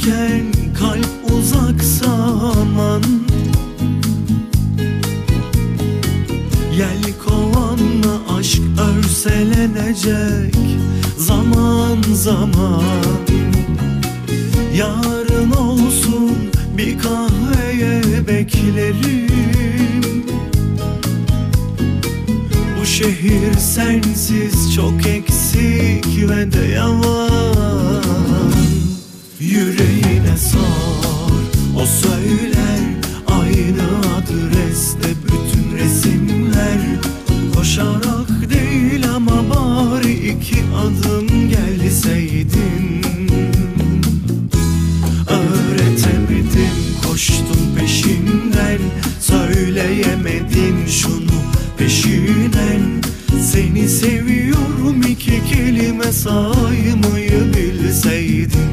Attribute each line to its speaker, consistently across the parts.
Speaker 1: yakınken kalp uzaksa aman, yelkovanla aşk örselenecek zaman zaman. Yarın olsun bir kahveye beklerim. Bu şehir sensiz çok eksik ve de yavan. Yüreğine sor, o söyler. Aynı adreste bütün resimler. Koşarak değil ama bari 2 adım gelseydin. Öğretemedim, koştum peşinden. Söyleyemedin şunu peşinen. Seni seviyorum 2 kelime saymayı bilseydin.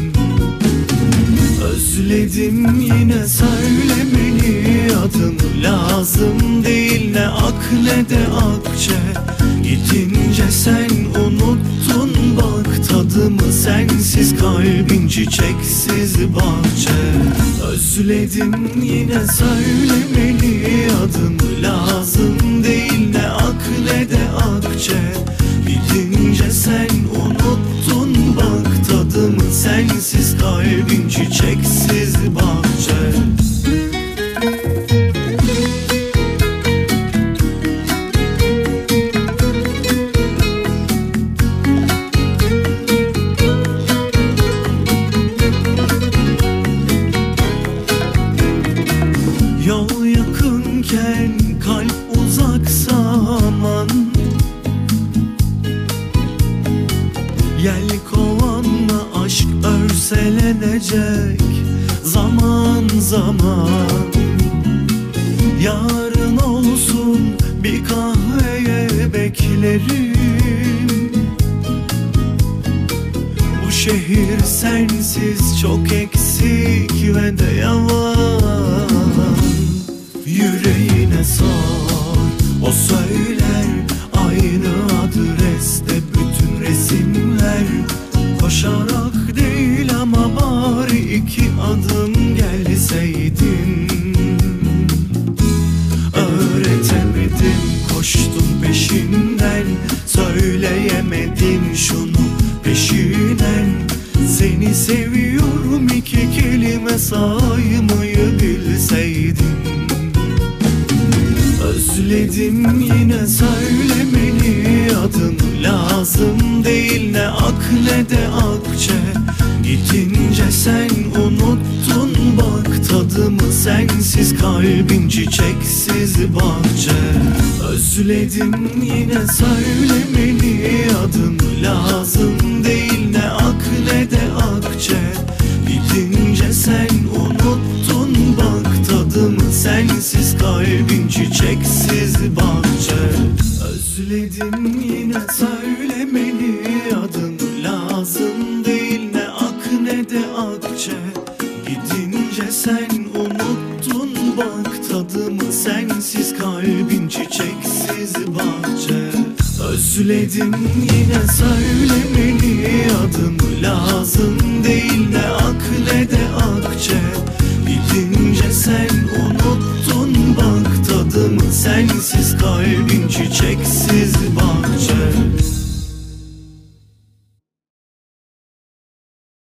Speaker 1: Özledim yine söylemeni, adını lazım değil ne ak ne de akçe. Gidince sen unuttun bak tadımı, sensiz kalbin çiçeksiz bahçe. Özledim yine söylemeni, adını lazım değil ne ak ne de akçe. Gidince sen unuttun bak tadımı, sensiz kalbin çiçeksiz bahçe. Yol yakınken kalp uzaksa aman, yelkovanla aşk örselenecek zaman zaman. Yarın olsun bir kahveye beklerim. Bu şehir sensiz çok eksik ve de yavan. Yüreğine sor, o söyler. Aynı adreste bütün resimler. Koşarak değil ama bari 2 adım gelseydin. Öğretemedim, koştum peşinden. Söyleyemedin şunu peşinen. Seni seviyorum 2 kelime saymayı bilseydin. Özledim yine söylemeni, adını lazım değil ne ak ne de akçe. Gidince sen unuttun bak tadımı, sensiz kalbin çiçeksiz bahçe. Özledim yine söylemeni, adını lazım değil ne ak ne de akçe. Gidince sen unuttun bak tadımı, sensiz kalbin çiçeksiz bahçe. Özledim yine söylemeni, adını lazım değil ne ak ne de akçe. Gidince sen unuttun bak tadımı, sensiz kalbin çiçeksiz bahçe. Özledim yine söylemeni, adını lazım değil ne ak ne de akçe. Gidince sen unuttun bak tadımı, sensiz kalbin çiçeksiz bahçe.